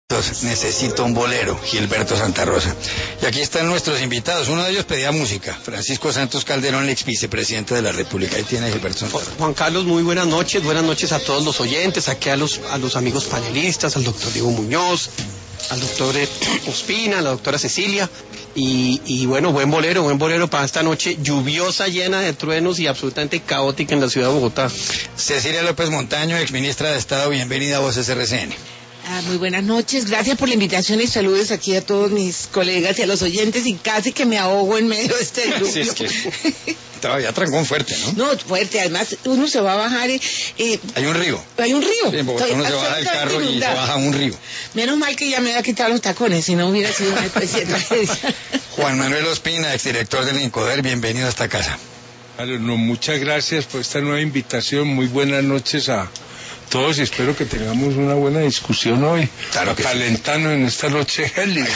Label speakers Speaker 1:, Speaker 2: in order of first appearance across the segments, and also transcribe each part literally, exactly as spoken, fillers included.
Speaker 1: Necesito un bolero, Gilberto Santa Rosa. Y aquí están nuestros invitados. Uno de ellos pedía música, Francisco Santos Calderón, ex vicepresidente de la República. Ahí tiene Gilberto Santa Rosa.
Speaker 2: Juan Carlos, muy buenas noches. Buenas noches a todos los oyentes, aquí a los, a los amigos panelistas, al doctor Diego Muñoz, al doctor eh, Ospina, a la doctora Cecilia. Y, y bueno, buen bolero, buen bolero para esta noche lluviosa, llena de truenos y absolutamente caótica en la ciudad de Bogotá.
Speaker 1: Cecilia López Montaño, ex ministra de Estado, bienvenida a Voces R C N.
Speaker 3: Ah, muy buenas noches, gracias por la invitación y saludos aquí a todos mis colegas y a los oyentes, y casi que me ahogo en medio de este grupo.
Speaker 1: Sí, es que todavía trancón fuerte, ¿no?
Speaker 3: No, fuerte, además uno se va a bajar y... Eh,
Speaker 1: hay un río.
Speaker 3: Hay un río.
Speaker 1: Sí, en Bogotá uno se baja del carro y se baja a un río.
Speaker 3: Menos mal que ya me había quitado los tacones, si no hubiera sido una especie de tragedia.
Speaker 1: Juan Manuel Ospina, exdirector del INCODER, bienvenido a esta casa.
Speaker 4: Vale, no, muchas gracias por esta nueva invitación, muy buenas noches a todos y espero que tengamos una buena discusión hoy,
Speaker 1: claro que
Speaker 4: calentando sí. En esta noche gélida.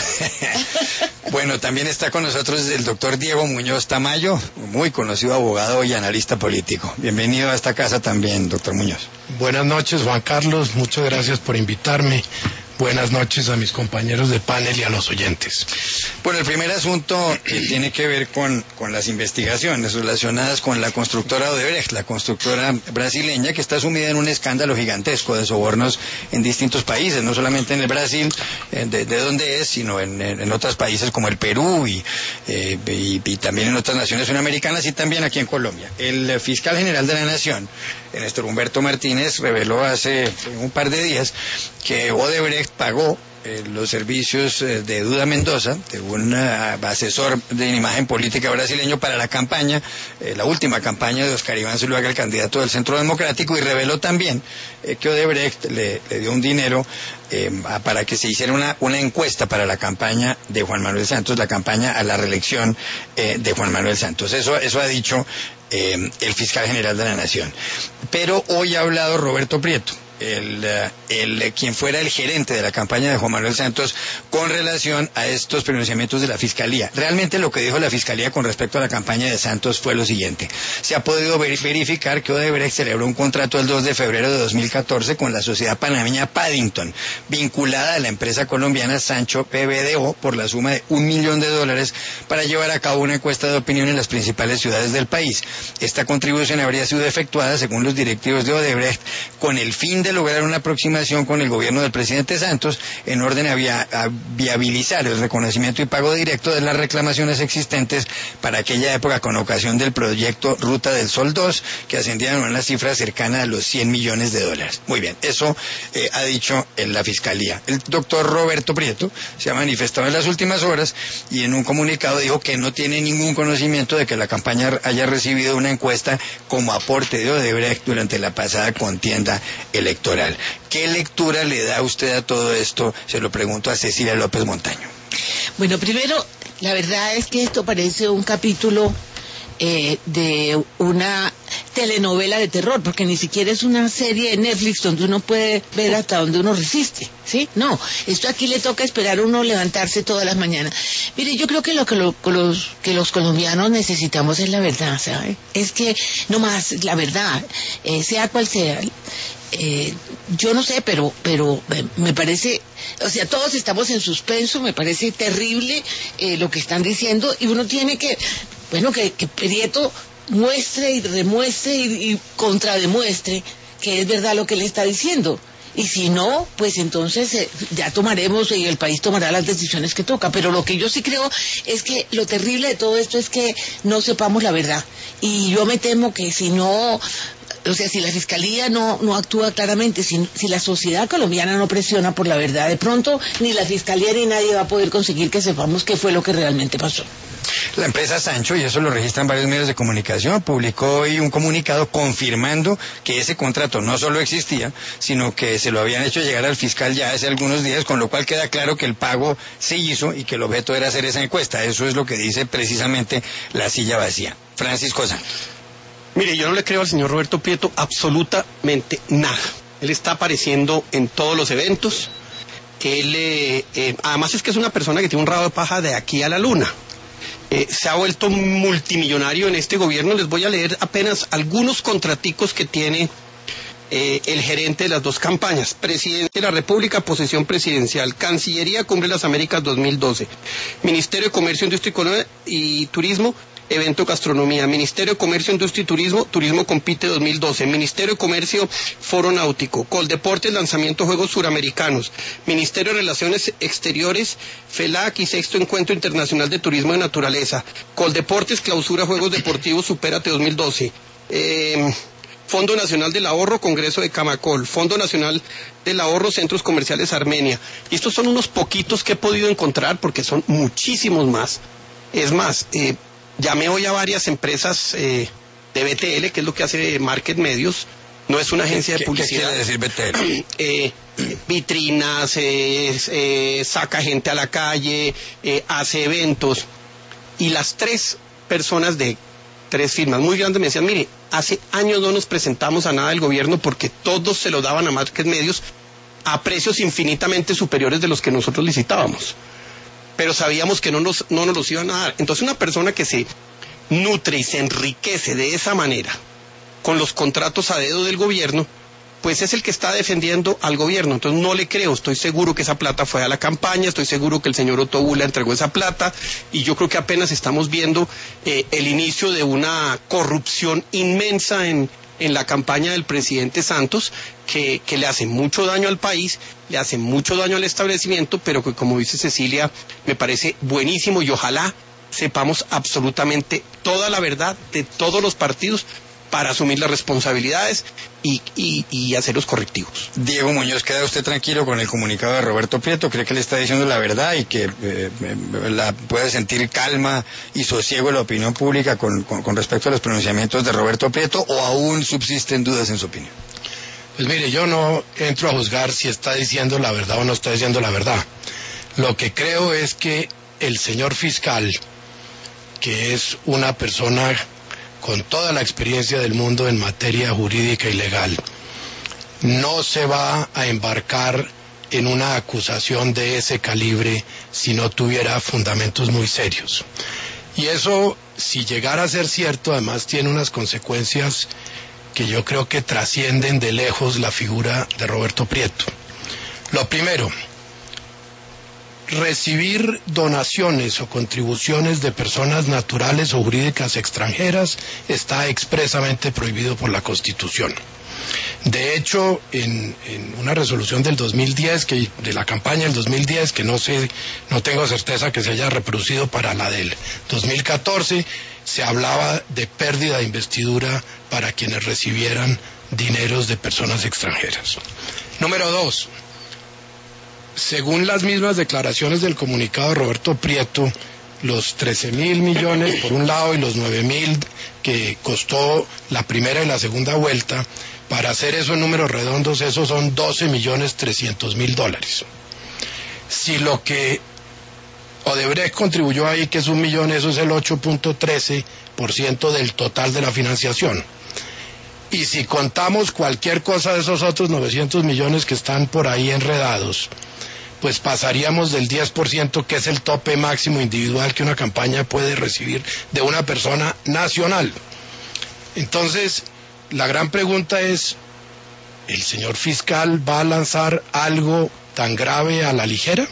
Speaker 1: Bueno, también está con nosotros el doctor Diego Muñoz Tamayo, muy conocido abogado y analista político. Bienvenido a esta casa también, doctor Muñoz.
Speaker 5: Buenas noches, Juan Carlos, muchas gracias por invitarme. Buenas noches a mis compañeros de panel y a los oyentes.
Speaker 1: Bueno, el primer asunto eh, tiene que ver con, con las investigaciones relacionadas con la constructora Odebrecht, la constructora brasileña que está sumida en un escándalo gigantesco de sobornos en distintos países, no solamente en el Brasil, eh, de, de donde es, sino en, en otros países como el Perú y, eh, y, y también en otras naciones sudamericanas y también aquí en Colombia. El fiscal general de la Nación, Néstor Humberto Martínez, reveló hace un par de días que Odebrecht pagó eh, los servicios eh, de Duda Mendoza, de un uh, asesor de imagen política brasileño para la campaña, eh, la última campaña de Oscar Iván Zuluaga, el candidato del Centro Democrático, y reveló también eh, que Odebrecht le, le dio un dinero eh, para que se hiciera una, una encuesta para la campaña de Juan Manuel Santos, la campaña a la reelección eh, de Juan Manuel Santos. Eso, eso ha dicho eh, el fiscal general de la Nación. Pero hoy ha hablado Roberto Prieto, El, el quien fuera el gerente de la campaña de Juan Manuel Santos con relación a estos pronunciamientos de la Fiscalía. Realmente lo que dijo la Fiscalía con respecto a la campaña de Santos fue lo siguiente: se ha podido verificar que Odebrecht celebró un contrato el dos de febrero de dos mil catorce con la sociedad panameña Paddington, vinculada a la empresa colombiana Sancho P B D O, por la suma de un millón de dólares para llevar a cabo una encuesta de opinión en las principales ciudades del país. Esta contribución habría sido efectuada, según los directivos de Odebrecht, con el fin de lograr una aproximación con el gobierno del presidente Santos en orden a, via a viabilizar el reconocimiento y pago directo de las reclamaciones existentes para aquella época con ocasión del proyecto Ruta del Sol dos, que ascendían a una cifra cercana a los cien millones de dólares. Muy bien, eso eh, ha dicho en la Fiscalía. El doctor Roberto Prieto se ha manifestado en las últimas horas y en un comunicado dijo que no tiene ningún conocimiento de que la campaña haya recibido una encuesta como aporte de Odebrecht durante la pasada contienda electoral. ¿Qué lectura le da usted a todo esto? Se lo pregunto a Cecilia López Montaño.
Speaker 3: Bueno, primero, la verdad es que esto parece un capítulo eh, de una telenovela de terror, porque ni siquiera es una serie de Netflix donde uno puede ver hasta donde uno resiste, ¿sí? No, esto aquí le toca esperar a uno levantarse todas las mañanas. Mire, yo creo que lo que, lo, los, que los colombianos necesitamos es la verdad, ¿sabe? Es que, no más, la verdad, eh, sea cual sea. Eh, yo no sé, pero pero eh, me parece, o sea, todos estamos en suspenso, me parece terrible eh, lo que están diciendo, y uno tiene que, bueno, que, que Prieto muestre y remuestre y, y contrademuestre que es verdad lo que él está diciendo. Y si no, pues entonces eh, ya tomaremos y el país tomará las decisiones que toca. Pero lo que yo sí creo es que lo terrible de todo esto es que no sepamos la verdad. Y yo me temo que si no... O sea, si la Fiscalía no, no actúa claramente, si, si la sociedad colombiana no presiona por la verdad, de pronto ni la Fiscalía ni nadie va a poder conseguir que sepamos qué fue lo que realmente pasó.
Speaker 1: La empresa Sancho, y eso lo registran varios medios de comunicación, publicó hoy un comunicado confirmando que ese contrato no solo existía, sino que se lo habían hecho llegar al fiscal ya hace algunos días, con lo cual queda claro que el pago se hizo y que el objeto era hacer esa encuesta. Eso es lo que dice precisamente La Silla Vacía. Francisco Santos.
Speaker 2: Mire, yo no le creo al señor Roberto Prieto absolutamente nada. Él está apareciendo en todos los eventos. Él, eh, eh, además es que es una persona que tiene un rabo de paja de aquí a la luna. Eh, se ha vuelto multimillonario en este gobierno. Les voy a leer apenas algunos contraticos que tiene eh, el gerente de las dos campañas. Presidencia de la República, posesión presidencial. Cancillería, Cumbre de las Américas dos mil doce. Ministerio de Comercio, Industria y Turismo, evento gastronomía. Ministerio de Comercio, Industria y Turismo, Turismo Compite dos mil doce. Ministerio de Comercio, Foro Náutico. Coldeportes, lanzamiento Juegos Suramericanos. Ministerio de Relaciones Exteriores, FELAC y sexto Encuentro Internacional de Turismo de Naturaleza. Coldeportes, clausura Juegos Deportivos Supérate dos mil doce. Eh, Fondo Nacional del Ahorro, Congreso de Camacol. Fondo Nacional del Ahorro, Centros Comerciales Armenia. Y estos son unos poquitos que he podido encontrar porque son muchísimos más. Es más, eh, llamé hoy a varias empresas eh, de B T L, que es lo que hace Market Medios, no es una agencia de publicidad.
Speaker 1: ¿Qué quiere decir B T L?
Speaker 2: eh, vitrinas, eh, eh, saca gente a la calle, eh, hace eventos. Y las tres personas de tres firmas muy grandes me decían, mire, hace años no nos presentamos a nada del gobierno porque todos se lo daban a Market Medios a precios infinitamente superiores de los que nosotros licitábamos. Pero sabíamos que no nos, no nos los iban a dar. Entonces una persona que se nutre y se enriquece de esa manera con los contratos a dedo del gobierno, pues es el que está defendiendo al gobierno. Entonces no le creo, estoy seguro que esa plata fue a la campaña, estoy seguro que el señor Otto Bula entregó esa plata, y yo creo que apenas estamos viendo eh, el inicio de una corrupción inmensa en, en la campaña del presidente Santos, que, que le hace mucho daño al país, le hace mucho daño al establecimiento, pero que, como dice Cecilia, me parece buenísimo, y ojalá sepamos absolutamente toda la verdad de todos los partidos para asumir las responsabilidades y, y, y hacer los correctivos.
Speaker 1: Diego Muñoz, ¿queda usted tranquilo con el comunicado de Roberto Prieto? ¿Cree que le está diciendo la verdad y que eh, la puede sentir calma y sosiego la opinión pública con, con, con respecto a los pronunciamientos de Roberto Prieto, o aún subsisten dudas en su opinión?
Speaker 5: Pues mire, yo no entro a juzgar si está diciendo la verdad o no está diciendo la verdad. Lo que creo es que el señor fiscal, que es una persona con toda la experiencia del mundo en materia jurídica y legal, no se va a embarcar en una acusación de ese calibre si no tuviera fundamentos muy serios. Y eso, si llegara a ser cierto, además tiene unas consecuencias que yo creo que trascienden de lejos la figura de Roberto Prieto. Lo primero, recibir donaciones o contribuciones de personas naturales o jurídicas extranjeras está expresamente prohibido por la Constitución. De hecho, en, en una resolución del dos mil diez, que, de la campaña del dos mil diez, que no sé, no tengo certeza que se haya reproducido para la del dos mil catorce, se hablaba de pérdida de investidura para quienes recibieran dineros de personas extranjeras. Número dos, según las mismas declaraciones del comunicado de Roberto Prieto, los trece mil millones por un lado y los nueve mil que costó la primera y la segunda vuelta, para hacer eso en números redondos, esos son doce millones trescientos mil dólares. Si lo que Odebrecht contribuyó ahí, que es un millón, eso es el ocho punto trece por ciento del total de la financiación. Y si contamos cualquier cosa de esos otros novecientos millones que están por ahí enredados, pues pasaríamos del diez por ciento, que es el tope máximo individual que una campaña puede recibir de una persona nacional. Entonces, la gran pregunta es, ¿el señor fiscal va a lanzar algo tan grave a la ligera?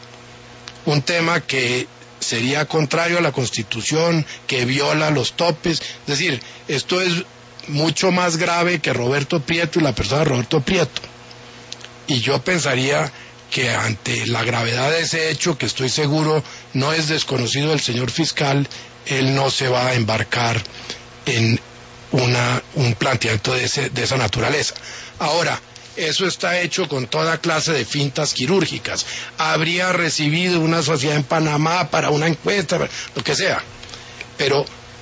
Speaker 5: Un tema que sería contrario a la Constitución, que viola los topes. Es decir, esto es mucho más grave que Roberto Prieto y la persona de Roberto Prieto. Y yo pensaría que ante la gravedad de ese hecho, que estoy seguro no es desconocido del señor fiscal, él no se va a embarcar en una, un planteamiento de, ese, de esa naturaleza. Ahora, eso está hecho con toda clase de fintas quirúrgicas. Habría recibido una sociedad en Panamá para una encuesta, lo que sea. Pero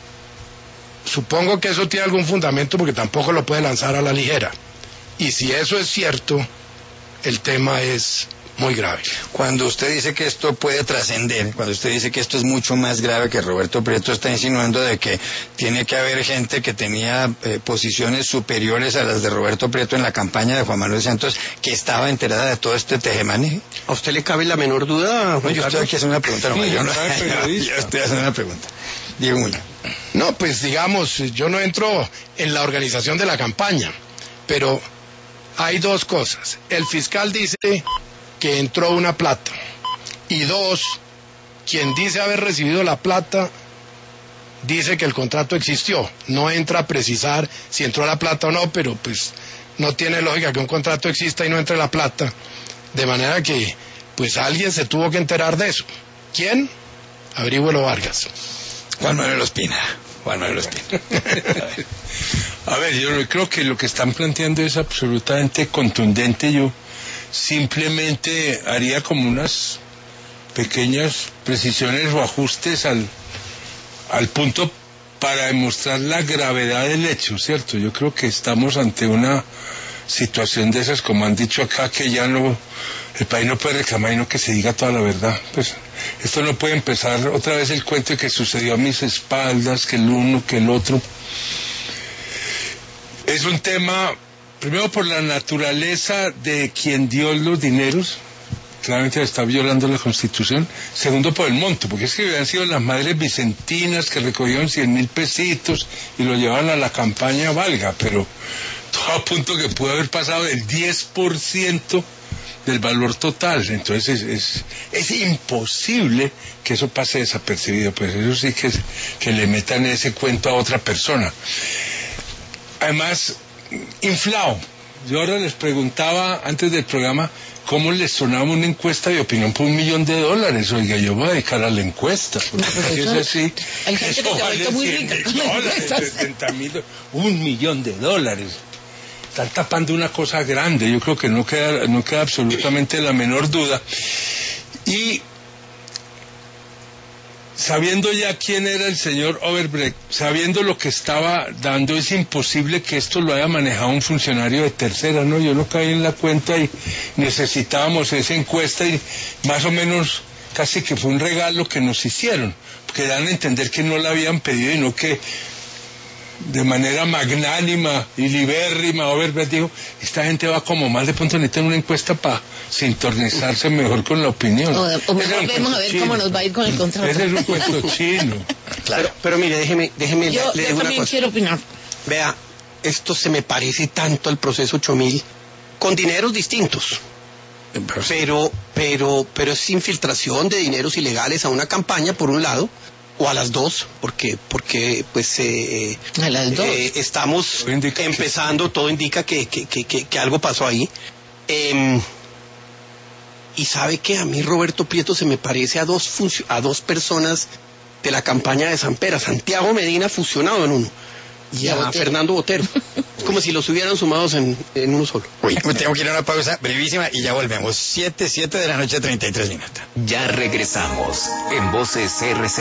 Speaker 5: supongo que eso tiene algún fundamento, porque tampoco lo puede lanzar a la ligera. Y si eso es cierto, el tema es muy grave.
Speaker 1: Cuando usted dice que esto puede trascender, cuando usted dice que esto es mucho más grave, que Roberto Prieto está insinuando de que tiene que haber gente que tenía eh, posiciones superiores a las de Roberto Prieto en la campaña de Juan Manuel Santos, que estaba enterada de todo este tejemaneje.
Speaker 2: ¿A usted le cabe la menor duda, Juan
Speaker 1: No, yo estoy aquí haciendo una pregunta, no,
Speaker 4: Sí,
Speaker 1: yo, no,
Speaker 4: periodista.
Speaker 1: yo estoy haciendo una pregunta. Diego Muñoz.
Speaker 5: No, pues digamos, yo no entro en la organización de la campaña, pero hay dos cosas. El fiscal dice que entró una plata. Y dos, quien dice haber recibido la plata dice que el contrato existió. No entra a precisar si entró la plata o no, pero pues no tiene lógica que un contrato exista y no entre la plata. De manera que pues alguien se tuvo que enterar de eso. ¿Quién? Averígüelo, Vargas.
Speaker 1: Juan Manuel Ospina. Juan Manuel Ospina.
Speaker 4: A ver, yo creo que lo que están planteando es absolutamente contundente. Yo simplemente haría como unas pequeñas precisiones o ajustes al, al punto para demostrar la gravedad del hecho, ¿cierto? Yo creo que estamos ante una situación de esas, como han dicho acá, que ya no, el país no puede reclamar y no que se diga toda la verdad. Pues esto no puede empezar otra vez el cuento de que sucedió a mis espaldas, que el uno, que el otro. Es un tema, primero por la naturaleza de quien dio los dineros, claramente está violando la Constitución. Segundo, por el monto, porque es que habían sido las madres vicentinas que recogieron cien mil pesitos y lo llevaban a la campaña, valga, pero todo a punto que pudo haber pasado del diez por ciento del valor total. Entonces es, es, es imposible que eso pase desapercibido, pues eso sí que, es, que le metan ese cuento a otra persona. Además, inflado. Yo ahora les preguntaba antes del programa cómo les sonaba una encuesta de opinión por un millón de dólares. Oiga, yo voy a dedicar a la encuesta. Porque
Speaker 3: profesor,
Speaker 4: es así.
Speaker 3: hay gente que se ha vuelto muy rica con las encuestas.
Speaker 4: setenta mil, un millón de dólares. Están tapando una cosa grande. Yo creo que no queda, no queda absolutamente la menor duda. Y sabiendo ya quién era el señor Overbrecht, sabiendo lo que estaba dando, es imposible que esto lo haya manejado un funcionario de tercera, ¿no? Yo no caí en la cuenta y necesitábamos esa encuesta y más o menos casi que fue un regalo que nos hicieron, porque dan a entender que no la habían pedido y no que de manera magnánima y libérrima Overbrecht dijo, esta gente va como mal, de pronto necesitan una encuesta para sintonizarse mejor con la opinión.
Speaker 3: O, o mejor vemos a ver
Speaker 4: chino.
Speaker 3: Cómo nos va a ir con el contrato.
Speaker 4: Ese es un cuento chino.
Speaker 2: Claro. Pero, pero mire, déjeme, déjeme
Speaker 3: Yo,
Speaker 2: le
Speaker 3: yo
Speaker 2: digo una
Speaker 3: también
Speaker 2: cosa.
Speaker 3: quiero opinar.
Speaker 2: Vea, esto se me parece tanto al proceso ocho mil, con dineros distintos. Pero, pero, pero es infiltración de dineros ilegales a una campaña, por un lado, o a las dos, porque, porque pues eh,
Speaker 3: A las dos.
Speaker 2: eh, estamos
Speaker 4: Todo indica que
Speaker 2: empezando, todo indica que, que, que, que, que algo pasó ahí. Eh, y sabe que a mí Roberto Prieto se me parece a dos, funcio- a dos personas de la campaña de Sampera, Santiago Medina fusionado en uno, y
Speaker 3: Y a
Speaker 2: a
Speaker 3: Botero.
Speaker 2: Fernando Botero. Es como si los hubieran sumados en, en uno solo.
Speaker 1: Uy, tengo que ir a una pausa brevísima y ya volvemos. Siete, siete de la noche, treinta y tres minutos.
Speaker 6: Ya regresamos en Voces R C.